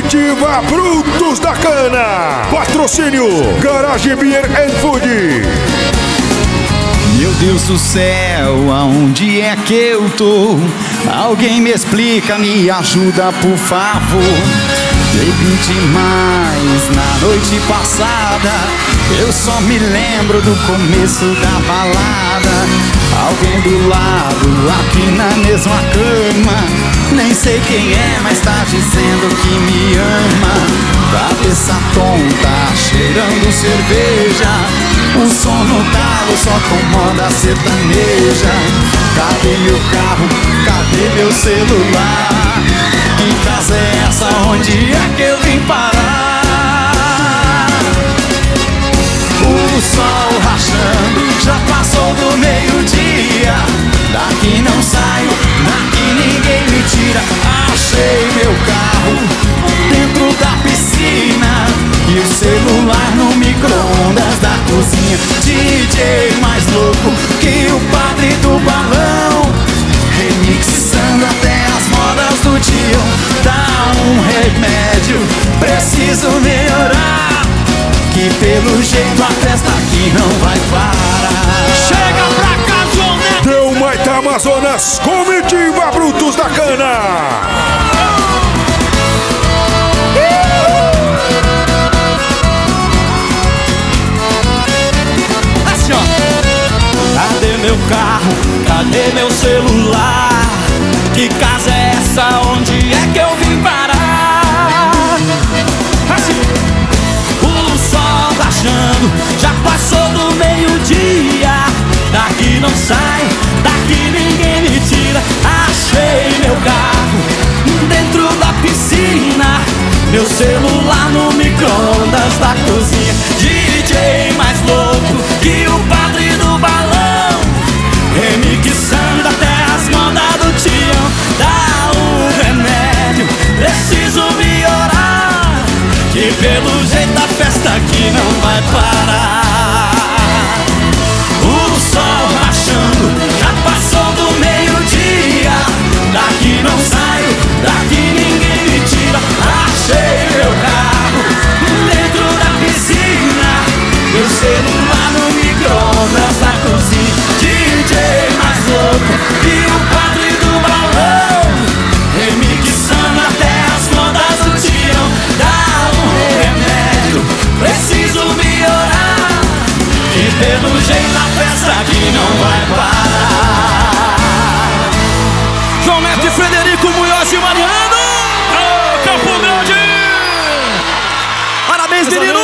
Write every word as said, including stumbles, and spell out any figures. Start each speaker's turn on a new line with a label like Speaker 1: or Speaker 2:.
Speaker 1: Comitiva Brutos da Cana. Patrocínio Garage Beer and Food.
Speaker 2: Meu Deus do céu, aonde é que eu tô? Alguém me explica, me ajuda por favor. Bebi demais na noite passada, eu só me lembro do começo da balada. Alguém do lado, aqui na mesma cama, nem sei quem é, mas tá dizendo que me ama. Cabeça tonta, cheirando cerveja, o som no talo só com moda sertaneja. Cadê meu carro? Cadê meu celular? Que casa é essa? Onde é que eu vim parar? O sol rachando, já passou do meio-dia. Daqui não saio, daqui ninguém me tira. Achei meu carro dentro da piscina e o celular no micro-ondas da cozinha. D J mais louco que o padre do balão, remixando até as modas do dia. Dá um remédio, preciso melhorar, que pelo jeito a festa aqui não vai parar.
Speaker 3: Chega pra cá, João Neto!
Speaker 1: Deu Maita Amazonas, Comitiva Brutos da Cana.
Speaker 3: Cadê meu carro? Cadê meu celular? Que casa é essa? Onde é que eu vim parar? Assim. O sol rachando, já passou do meio-dia. Daqui não sai, daqui ninguém me tira. Achei meu carro dentro da piscina, meu celular no micro-ondas da cozinha. D J mais louco que o padre do balão, remixando até as modas do tião. Dá um remédio, preciso melhorar, que pelo jeito a festa aqui não vai parar. O sol rachando, já passou do meio-dia. Daqui não saio, daqui ninguém me tira. Achei meu carro dentro da piscina, meu celular no micro-ondas da cozinha. D J mais louco que o padre do balão, remixando até as modas do tião. Dá um remédio, preciso melhorar, que pelo jeito a festa aqui não vai parar. João Neto e Frederico Munhoz e Mariano, oh, Campo Grande. Parabéns, menino.